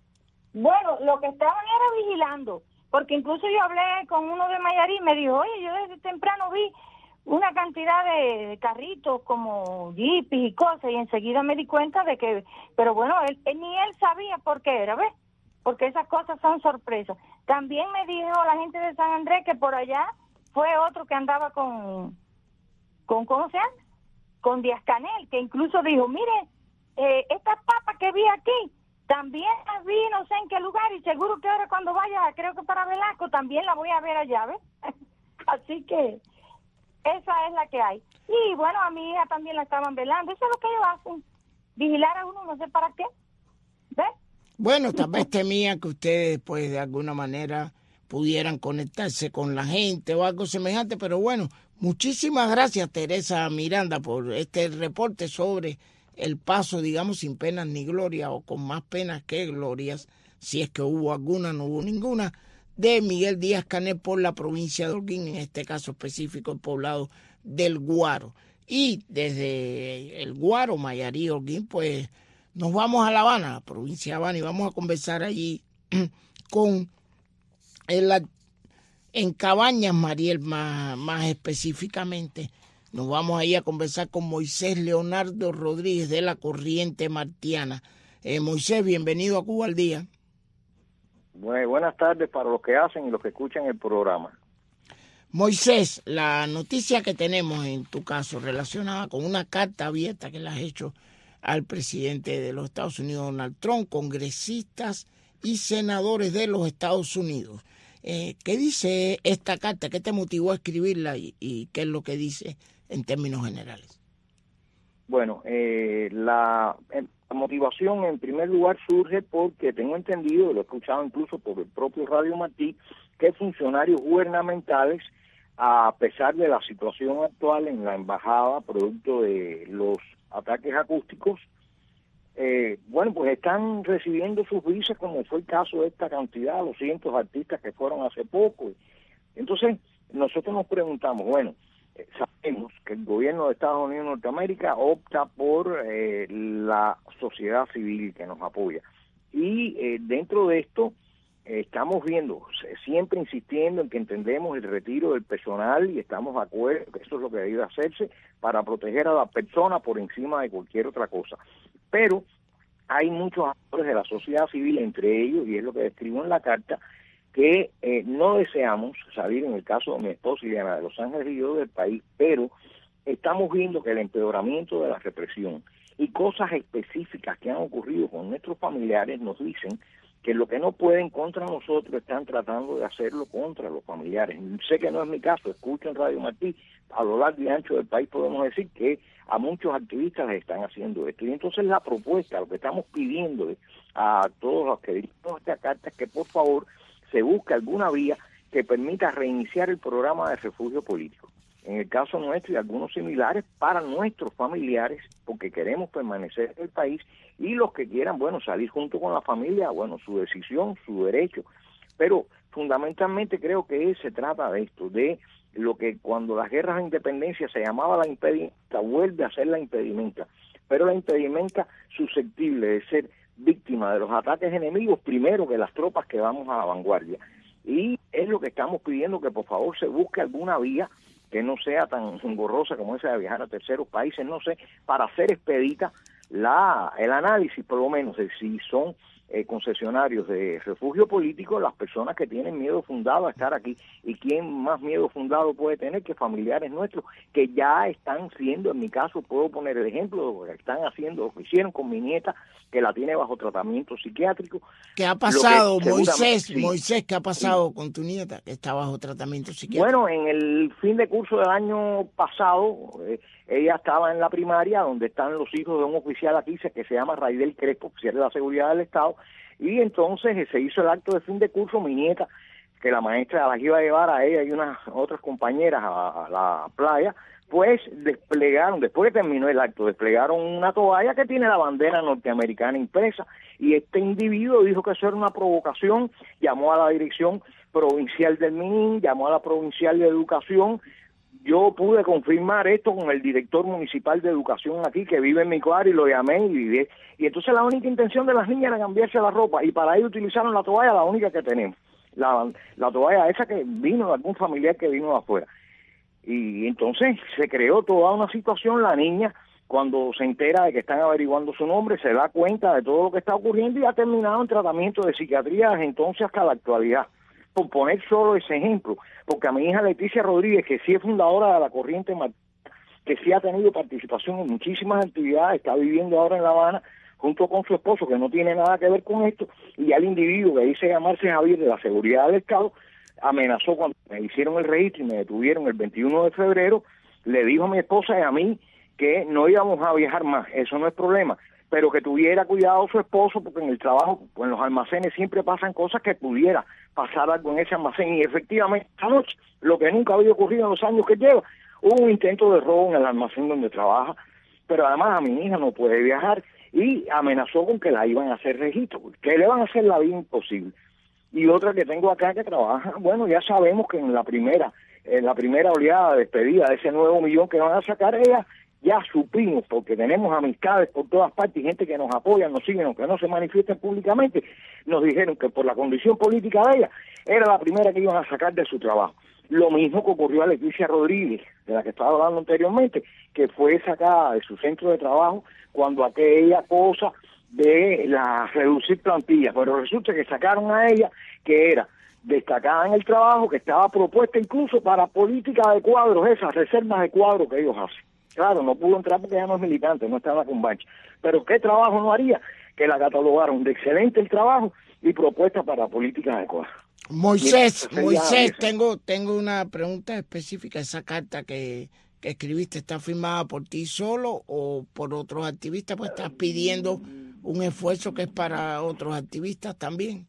Bueno, lo que estaban era vigilando, porque incluso yo hablé con uno de Mayarí y me dijo, oye, yo desde temprano vi una cantidad de, de carritos como jeepis y cosas y enseguida me di cuenta de que, pero bueno, él, él ni él sabía por qué era, ¿ves? Porque esas cosas son sorpresas. También me dijo la gente de San Andrés que por allá fue otro que andaba con, con ¿cómo se llama? Con Díaz Canel, que incluso dijo, mire, eh, estas papas que vi aquí, también las vi no sé en qué lugar y seguro que ahora cuando vaya, creo que para Velasco, también la voy a ver allá, ¿ves? Así que esa es la que hay. Y bueno, a mi hija también la estaban velando, eso es lo que ellos hacen, vigilar a uno no sé para qué, ¿ves? Bueno, tal vez temía que ustedes, pues, de alguna manera pudieran conectarse con la gente o algo semejante, pero bueno, muchísimas gracias, Teresa Miranda, por este reporte sobre el paso, digamos, sin penas ni gloria, o con más penas que glorias, si es que hubo alguna, no hubo ninguna, de Miguel Díaz Canel por la provincia de Holguín, en este caso específico el poblado del Guaro. Y desde el Guaro, Mayarí, Holguín, pues nos vamos a La Habana, la provincia de Habana, y vamos a conversar allí con el, en Cabañas, Mariel, más, más específicamente. Nos vamos ahí a conversar con Moisés Leonardo Rodríguez de la Corriente Martiana. Eh, Moisés, bienvenido a Cuba al Día. Bueno, buenas tardes para los que hacen y los que escuchan el programa. Moisés, la noticia que tenemos en tu caso relacionada con una carta abierta que le has hecho al presidente de los Estados Unidos, Donald Trump, congresistas y senadores de los Estados Unidos. Eh, ¿Qué dice esta carta? ¿Qué te motivó a escribirla y, y qué es lo que dice en términos generales? Bueno, eh, la, la motivación en primer lugar surge porque tengo entendido, lo he escuchado incluso por el propio Radio Martí, que funcionarios gubernamentales, a pesar de la situación actual en la embajada, producto de los ataques acústicos, eh, bueno, pues están recibiendo sus visas, como fue el caso de esta cantidad, los cientos de artistas que fueron hace poco. Entonces, nosotros nos preguntamos, bueno, eh, sabemos que el gobierno de Estados Unidos de Norteamérica opta por eh, la sociedad civil que nos apoya. Y eh, dentro de esto, eh, estamos viendo, siempre insistiendo en que entendemos el retiro del personal y estamos de acuerdo que eso es lo que debe hacerse para proteger a la persona por encima de cualquier otra cosa. Pero hay muchos actores de la sociedad civil, entre ellos, y es lo que describo en la carta, que eh, no deseamos salir, en el caso de mi esposa Ileana, de Los Ángeles y yo del país, pero estamos viendo que el empeoramiento de la represión y cosas específicas que han ocurrido con nuestros familiares nos dicen que lo que no pueden contra nosotros están tratando de hacerlo contra los familiares. Sé que no es mi caso, escucho en Radio Martí, a lo largo y ancho del país podemos decir que a muchos activistas les están haciendo esto. Y entonces la propuesta, lo que estamos pidiendo a todos los que dirigimos esta carta es que por favor se busque alguna vía que permita reiniciar el programa de refugio político. en el caso nuestro y algunos similares, para nuestros familiares, porque queremos permanecer en el país, y los que quieran, bueno, salir junto con la familia, bueno, su decisión, su derecho, pero fundamentalmente creo que se trata de esto, de lo que cuando las guerras de independencia se llamaba la impedimenta, vuelve a ser la impedimenta, pero la impedimenta susceptible de ser víctima de los ataques enemigos primero que las tropas que vamos a la vanguardia. Y es lo que estamos pidiendo, que por favor se busque alguna vía que no sea tan engorrosa como esa de viajar a terceros países, no sé, para hacer expedita la el análisis, por lo menos, de si son eh, concesionarios de refugio político las personas que tienen miedo fundado a estar aquí. Y quién más miedo fundado puede tener que familiares nuestros que ya están siendo, en mi caso puedo poner el ejemplo de lo que están haciendo, lo que hicieron con mi nieta, que la tiene bajo tratamiento psiquiátrico. ¿Qué ha pasado, que, Moisés? Sí, Moisés, ¿qué ha pasado sí. con tu nieta que está bajo tratamiento psiquiátrico? Bueno, en el fin de curso del año pasado, eh, ella estaba en la primaria, donde están los hijos de un oficial aquí, que se llama Raidel Crespo, oficial de la Seguridad del Estado, y entonces eh, se hizo el acto de fin de curso. Mi nieta, que la maestra las iba a llevar a ella y unas otras compañeras a, a la playa, pues desplegaron, después que terminó el acto, desplegaron una toalla que tiene la bandera norteamericana impresa, y este individuo dijo que eso era una provocación, llamó a la dirección provincial del MININ, llamó a la provincial de educación. Yo pude confirmar esto con el director municipal de educación aquí, que vive en mi cuadra, y lo llamé, y, y entonces la única intención de las niñas era cambiarse la ropa, y para ello utilizaron la toalla, la única que tenemos, la, la toalla esa que vino de algún familiar que vino de afuera. Y entonces se creó toda una situación. La niña, cuando se entera de que están averiguando su nombre, se da cuenta de todo lo que está ocurriendo y ha terminado en tratamiento de psiquiatría desde entonces hasta la actualidad. Por poner solo ese ejemplo, porque a mi hija Leticia Rodríguez, que sí es fundadora de la Corriente Martí, que sí ha tenido participación en muchísimas actividades, está viviendo ahora en La Habana junto con su esposo, que no tiene nada que ver con esto, y al individuo que dice llamarse Javier, de la Seguridad del Estado, amenazó cuando me hicieron el registro y me detuvieron el veintiuno de febrero, le dijo a mi esposa y a mí que no íbamos a viajar más, eso no es problema, pero que tuviera cuidado su esposo, porque en el trabajo, en los almacenes siempre pasan cosas, que pudiera pasar algo en ese almacén. Y efectivamente esta noche, lo que nunca había ocurrido en los años que lleva, hubo un intento de robo en el almacén donde trabaja, pero además a mi hija no puede viajar, y amenazó con que la iban a hacer registro, que le van a hacer la vida imposible. Y otra que tengo acá que trabaja, bueno, ya sabemos que en la primera en la primera oleada de despedida de ese nuevo millón que van a sacar, ella ya supimos, porque tenemos amistades por todas partes y gente que nos apoya, nos siguen, aunque no se manifiesten públicamente, nos dijeron que por la condición política de ella, era la primera que iban a sacar de su trabajo. Lo mismo que ocurrió a Leticia Rodríguez, de la que estaba hablando anteriormente, que fue sacada de su centro de trabajo cuando aquella cosa de la reducir plantillas, pero resulta que sacaron a ella, que era destacada en el trabajo, que estaba propuesta incluso para política de cuadros, esas reservas de cuadros que ellos hacen. Claro, no pudo entrar porque ya no es militante, no está en la Cumbancha. Pero ¿qué trabajo no haría? Que la catalogaron de excelente el trabajo y propuesta para política de cuadros. Moisés, Mira, Moisés, tengo tengo una pregunta específica. ¿Esa carta que, que escribiste está firmada por ti solo o por otros activistas? Pues estás pidiendo un esfuerzo que es para otros activistas también.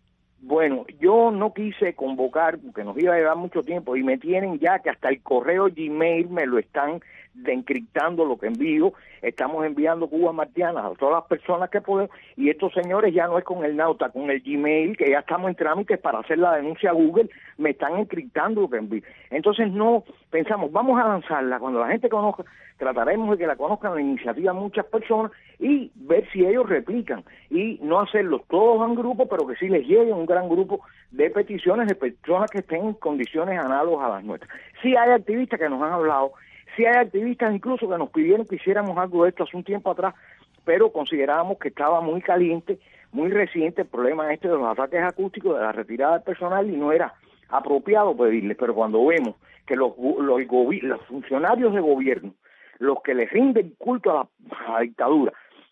Bueno, yo no quise convocar porque nos iba a llevar mucho tiempo y me tienen ya que hasta el correo Gmail me lo están encriptando lo que envío. Estamos enviando cubas martianas a todas las personas que podemos, y estos señores ya no es con el Nauta, con el Gmail, que ya estamos en trámites para hacer la denuncia a Google, me están encriptando lo que envío. Entonces no pensamos, vamos a lanzarla, cuando la gente conozca, trataremos de que la conozcan la iniciativa muchas personas y ver si ellos replican, y no hacerlos todos en grupo, pero que sí les llegue un gran grupo de peticiones de personas que estén en condiciones análogas a las nuestras. Sí hay activistas que nos han hablado, sí hay activistas incluso que nos pidieron que hiciéramos algo de esto hace un tiempo atrás, pero considerábamos que estaba muy caliente, muy reciente el problema este de los ataques acústicos, de la retirada del personal, y no era apropiado pedirles. Pero cuando vemos que los, los, los funcionarios de gobierno, los que les rinden culto a la, a la dictadura,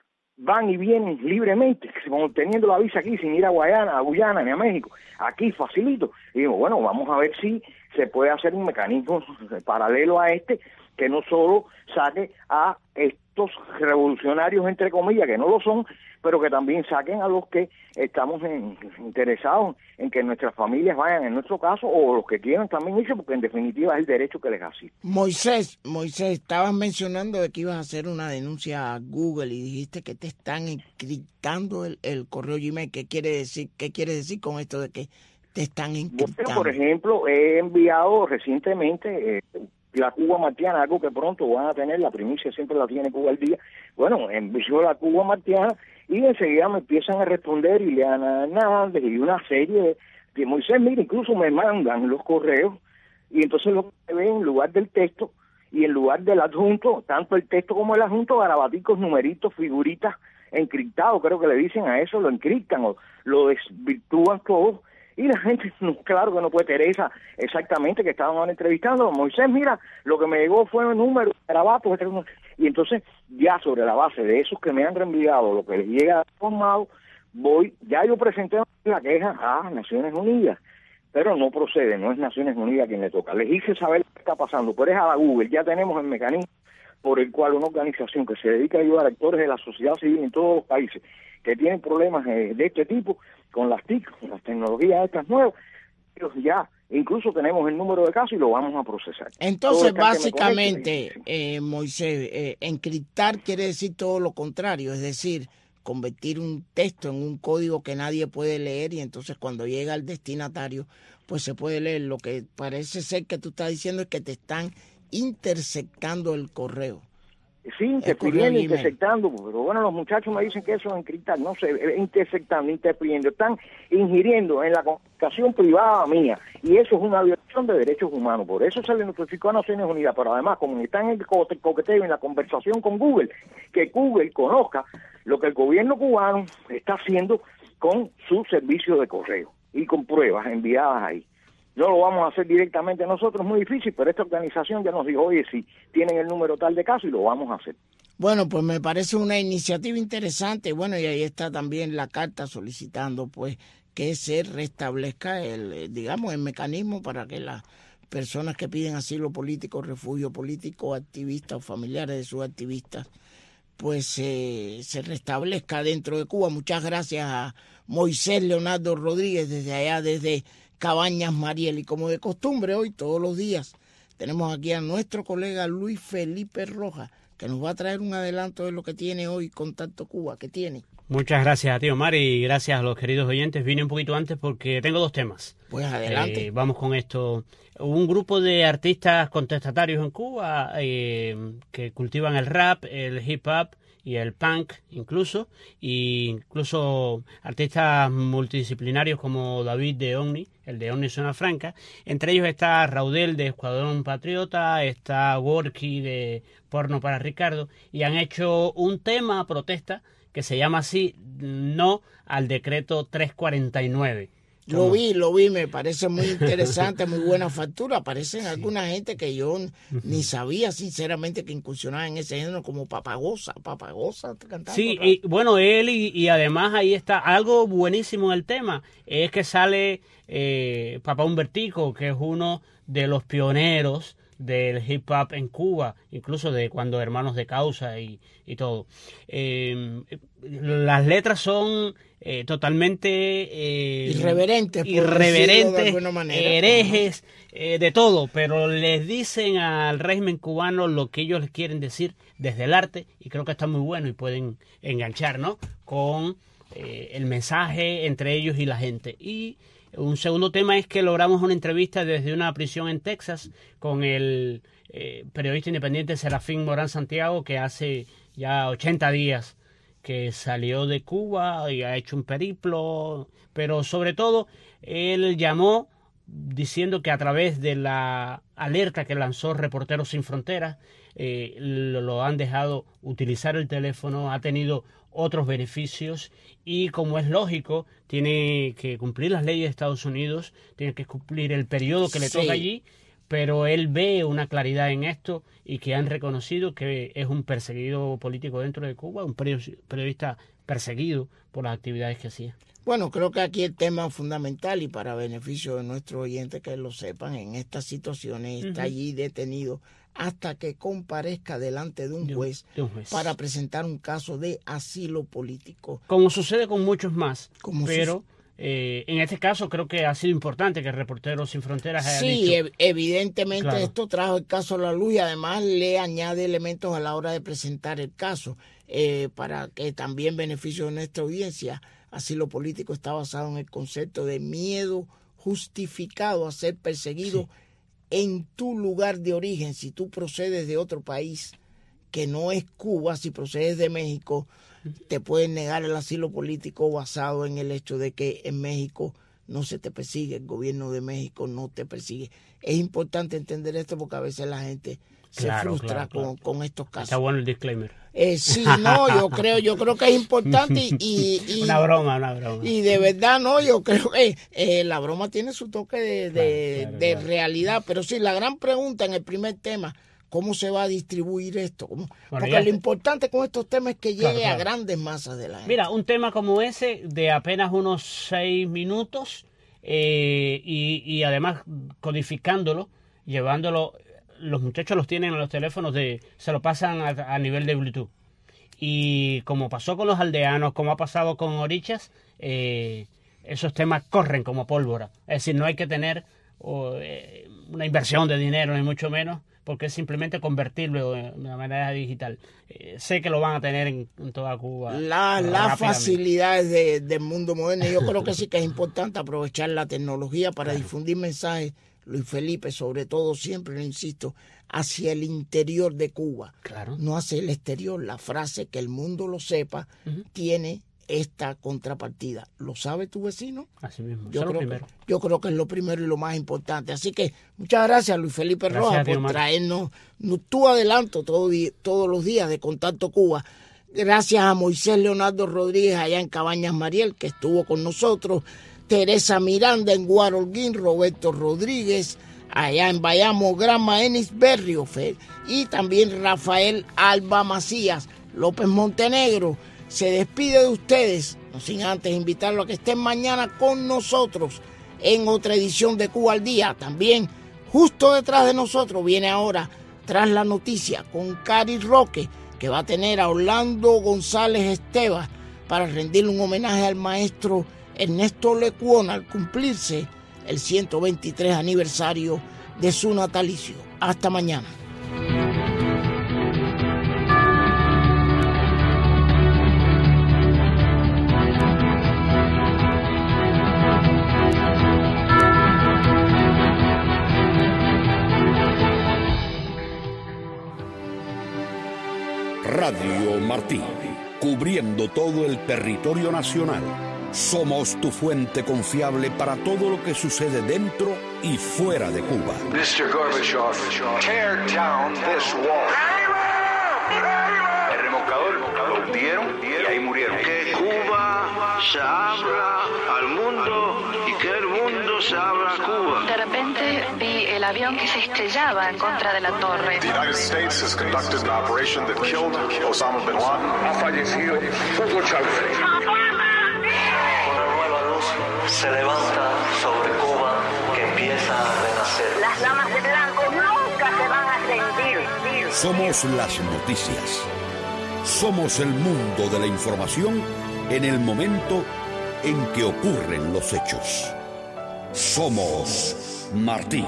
van y vienen libremente, teniendo la visa aquí sin ir a Guayana, a Guyana ni a México, aquí facilito, y digo, bueno, vamos a ver si se puede hacer un mecanismo paralelo a este que no solo saque a estos revolucionarios, entre comillas, que no lo son, pero que también saquen a los que estamos en, interesados en que nuestras familias vayan, en nuestro caso, o los que quieran también irse, porque en definitiva es el derecho que les asiste. Moisés, Moisés, estabas mencionando de que ibas a hacer una denuncia a Google y dijiste que te están encriptando el, el correo Gmail. ¿Qué quiere decir? ¿Qué quiere decir con esto de que te están encriptando? Bueno, por ejemplo, he enviado recientemente... Eh, la Cuba Martiana, algo que pronto van a tener, la primicia siempre la tiene Cuba al día. Bueno, envió la Cuba Martiana y enseguida me empiezan a responder Ileana Hernández y una serie de, de Moisés, mira, incluso me mandan los correos y entonces lo que ven en lugar del texto y en lugar del adjunto, tanto el texto como el adjunto, garabaticos, numeritos, figuritas encriptados, creo que le dicen a eso, lo encriptan o lo desvirtúan todo. Y la gente, claro que no puede, Teresa, exactamente, que estaban entrevistando, Moisés, mira, lo que me llegó fue un número, garabatos, y entonces ya sobre la base de esos que me han reenviado, lo que les llega formado, voy, ya yo presenté la queja a Naciones Unidas, pero no procede, no es Naciones Unidas quien le toca. Les hice saber lo que está pasando, pero es a la Google, ya tenemos el mecanismo por el cual una organización que se dedica a ayudar a actores de la sociedad civil en todos los países que tienen problemas eh, de este tipo, con las T I C, con las tecnologías estas nuevas, ya incluso tenemos el número de casos y lo vamos a procesar. Entonces, básicamente, conecte, eh, Moisés, eh, encriptar quiere decir todo lo contrario, es decir, convertir un texto en un código que nadie puede leer y entonces cuando llega al destinatario, pues se puede leer. Lo que parece ser que tú estás diciendo es que te están interceptando el correo. Sí, interfiriendo, intersectando, pero bueno, los muchachos me dicen que eso es encriptar, no sé, intersectando, interfiriendo, están ingiriendo en la comunicación privada mía, y eso es una violación de derechos humanos, por eso se le notificó a Naciones Unidas, pero además, como están en el coqueteo, en la conversación con Google, que Google conozca lo que el gobierno cubano está haciendo con su servicio de correo, y con pruebas enviadas ahí. No lo vamos a hacer directamente nosotros, es muy difícil, pero esta organización ya nos dijo, oye, si tienen el número tal de casos y lo vamos a hacer. Bueno, pues me parece una iniciativa interesante. Bueno, y ahí está también la carta solicitando pues que se restablezca el, digamos, el mecanismo para que las personas que piden asilo político, refugio político, activistas o familiares de sus activistas, pues eh, se restablezca dentro de Cuba. Muchas gracias a Moisés Leonardo Rodríguez desde allá, desde Cabañas Mariel, y como de costumbre hoy todos los días tenemos aquí a nuestro colega Luis Felipe Rojas, que nos va a traer un adelanto de lo que tiene hoy Contacto Cuba. ¿Qué tiene? Muchas gracias a ti, Omar, y gracias a los queridos oyentes. Vine un poquito antes porque tengo dos temas. Pues adelante. Eh, vamos con esto. Un grupo de artistas contestatarios en Cuba eh, que cultivan el rap, el hip hop y el punk incluso, e incluso artistas multidisciplinarios como David de Omni, el de Omni Zona Franca. Entre ellos está Raudel de Escuadrón Patriota, está Gorky de Porno para Ricardo, y han hecho un tema protesta que se llama así, No al Decreto trescientos cuarenta y nueve. Lo vi, lo vi, me parece muy interesante, muy buena factura. Aparecen alguna gente que yo ni sabía, sinceramente, que incursionaba en ese género, como Papagosa, Papagosa cantando. Sí, y, bueno, él y, y además ahí está algo buenísimo en el tema, es que sale eh, Papá Humbertico, que es uno de los pioneros del hip hop en Cuba, incluso de cuando Hermanos de Causa y, y todo. Eh, las letras son eh, totalmente eh, irreverentes, irreverentes, de alguna manera, herejes, eh, de todo, pero les dicen al régimen cubano lo que ellos les quieren decir desde el arte, y creo que está muy bueno y pueden enganchar, ¿no?, con eh, el mensaje entre ellos y la gente. Y un segundo tema es que logramos una entrevista desde una prisión en Texas con el eh, periodista independiente Serafín Morán Santiago, que hace ya ochenta días que salió de Cuba y ha hecho un periplo, pero sobre todo él llamó diciendo que a través de la alerta que lanzó Reporteros Sin Fronteras, eh, lo, lo han dejado utilizar el teléfono, ha tenido otros beneficios y, como es lógico, tiene que cumplir las leyes de Estados Unidos, tiene que cumplir el periodo que le Sí. toca allí, pero él ve una claridad en esto y que han reconocido que es un perseguido político dentro de Cuba, un periodista perseguido por las actividades que hacía. Bueno, creo que aquí el tema fundamental, y para beneficio de nuestros oyentes que lo sepan, en estas situaciones está Uh-huh. allí detenido hasta que comparezca delante de un juez, de un juez. para presentar un caso de asilo político. Como sucede con muchos más, Como pero eh, en este caso creo que ha sido importante que Reporteros Sin Fronteras haya Sí, dicho. ev evidentemente Claro. esto trajo el caso a la luz y además le añade elementos a la hora de presentar el caso, eh, para que también beneficio de nuestra audiencia. Asilo político está basado en el concepto de miedo justificado a ser perseguido sí. en tu lugar de origen. Si tú procedes de otro país que no es Cuba, si procedes de México, te pueden negar el asilo político basado en el hecho de que en México no se te persigue, el gobierno de México no te persigue. Es importante entender esto porque a veces la gente se claro, frustra claro, claro. Con, con estos casos. Está bueno el disclaimer. Eh, sí, no, yo creo, yo creo que es importante y, y, y una broma, una broma. Y de verdad, no, yo creo que eh, la broma tiene su toque de, de, claro, claro, de claro. realidad, pero sí, la gran pregunta en el primer tema, ¿cómo se va a distribuir esto? ¿Cómo? Bueno, porque lo importante con estos temas es que llegue claro, claro. a grandes masas de la gente. Mira, un tema como ese de apenas unos seis minutos eh, y, y además codificándolo, llevándolo. Los muchachos los tienen en los teléfonos, de se lo pasan a, a nivel de Bluetooth. Y como pasó con los aldeanos, como ha pasado con Orichas, eh, esos temas corren como pólvora. Es decir, no hay que tener oh, eh, una inversión de dinero, ni mucho menos, porque es simplemente convertirlo de una manera digital. Eh, sé que lo van a tener en, en toda Cuba. La, las facilidades de, del mundo moderno. Yo creo que sí que es importante aprovechar la tecnología para claro. difundir mensajes. Luis Felipe, sobre todo, siempre lo insisto, hacia el interior de Cuba, claro. no hacia el exterior. La frase que el mundo lo sepa uh-huh. tiene esta contrapartida. ¿Lo sabe tu vecino? Así mismo. Yo, Eso creo primero. Que, yo creo que es lo primero y lo más importante. Así que muchas gracias, Luis Felipe gracias Rojas, por traernos tu adelanto todo, todos los días de Contacto Cuba. Gracias a Moisés Leonardo Rodríguez allá en Cabañas Mariel, que estuvo con nosotros. Teresa Miranda en Guarolguín, Roberto Rodríguez, allá en Bayamo, Granma Enis Berriofer, y también Rafael Alba Macías. López Montenegro se despide de ustedes, no sin antes invitarlo a que estén mañana con nosotros en otra edición de Cuba al Día. También justo detrás de nosotros viene ahora Tras la Noticia con Cari Roque, que va a tener a Orlando González Estevas para rendirle un homenaje al maestro Ernesto Lecuona al cumplirse el ciento veintitrés aniversario de su natalicio. Hasta mañana. Radio Martí, cubriendo todo el territorio nacional. Somos tu fuente confiable para todo lo que sucede dentro y fuera de Cuba. mister Gorbachev, tear down this wall. El remolcador lo hundieron y ahí murieron. Que Cuba se abra al mundo y que el mundo se abra a Cuba. De repente vi el avión que se estrellaba en contra de la torre. The United States has conducted an operation that killed Osama bin Laden. Ha fallecido Hugo Chávez. Se levanta sobre Cuba, que empieza a renacer. Las damas de blanco nunca se van a rendir. Somos las noticias. Somos el mundo de la información en el momento en que ocurren los hechos. Somos Martí.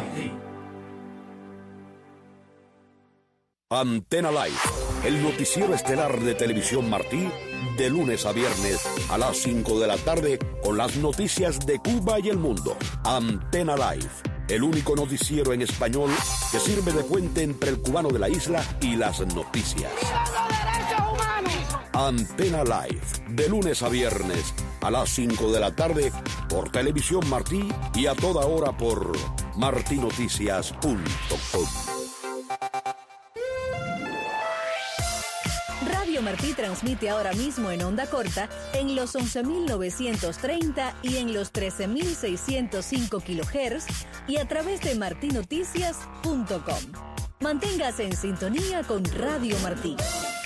Antena Live, el noticiero estelar de Televisión Martí, de lunes a viernes a las cinco de la tarde con las noticias de Cuba y el mundo. Antena Live, el único noticiero en español que sirve de puente entre el cubano de la isla y las noticias. Antena Live, de lunes a viernes a las cinco de la tarde por Televisión Martí y a toda hora por martinoticias punto com. Radio Martí transmite ahora mismo en onda corta en los once mil novecientos treinta y en los trece mil seiscientos cinco kilohertz y a través de martinoticias punto com. Manténgase en sintonía con Radio Martí.